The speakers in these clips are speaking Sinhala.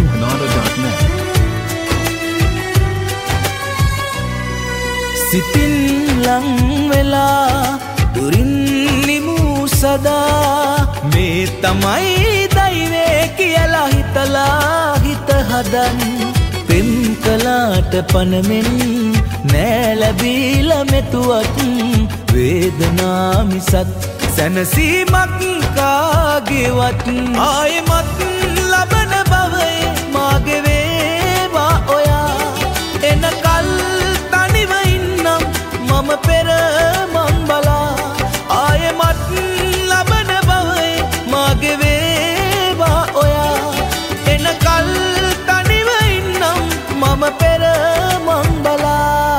simpanada.net. සිතින් ලං වෙලා දුරින් නිමු සදා මේ තමයි දෛවේ කියලා හිතලා හිත හදන් පෙම් කලාට පනමෙන් නෑ ලැබීලා මෙතුවක් වේදනා මිසක් සැනසීමක් කාගේවත් ආයෙමත් ලබන බවයි මාගේ වේවා ඔයා එනකල් තනිව ඉන්නම් මම පෙර මං බලා ආයෙමත් ලබන බවයි මාගේ වේවා ඔයා එනකල් තනිව ඉන්නම් මම පෙර මං බලා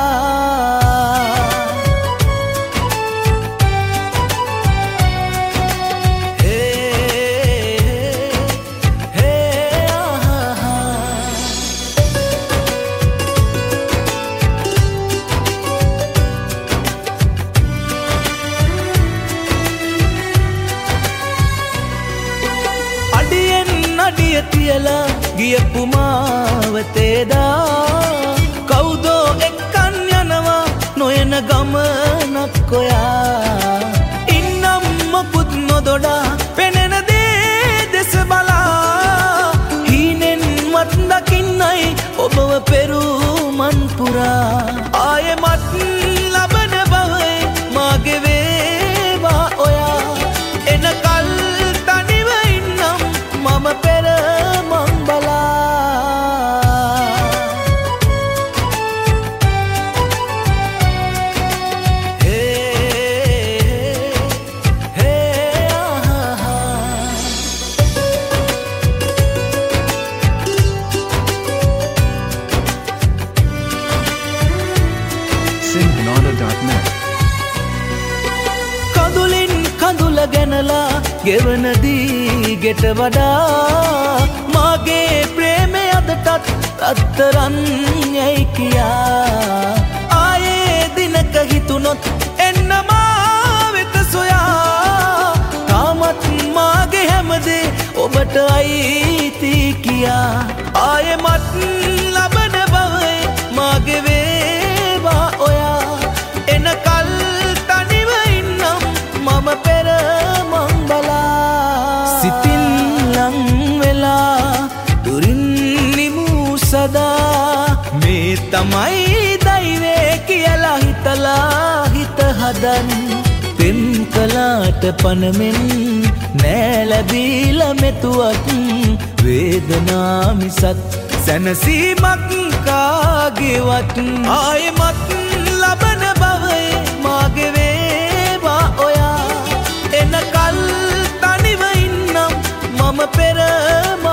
තියලා ගියපු මාවතේදා කවුදෝ එක්කන් යනවා නොයන ගමනක් ඔයා ඉන්නම් මොකුත් නොදොඩා පෙනෙන දේ දෙස බලා හීනෙන්වත් දකින්නයි ඔබව පෙරුමන් පුරා ආයෙමත් ලබන බවයි මාගේ වේවා ඔයා එනකල් තනිව ඉන්නම් මම පෙර simpanada.net. කඳුලින් කඳුල ගැනලා ගෙවන දීගෙට වඩා මාගේ ප්‍රේමය අදටත් අත්තරන් යයි කියා ආයේ දිනක හිතුනොත් එන්න මා වෙත සොයා තාමත් මාගේ හැමදේ ඔබට අයිති කියා ආයෙමත් ලබන බවයි මාගේ වේවා ඔයා එනකල් තනිව ඉන්නම් මම පෙර මං බලා සිතින් ලං වෙලා දුරින් නිමු සදා මේ තමයි දෛවේ කියලා හිතලා හිත හදන් පෙම් කලාට පනමෙන් නෑ ලැබීලා මෙතුවක් වේදනා මිසක් සැනසීමක් කාගේවත් ආයෙමත් ලබන බවයි මාගේ වේවා ඔයා එනකල් තනිව ඉන්නම් මම පෙර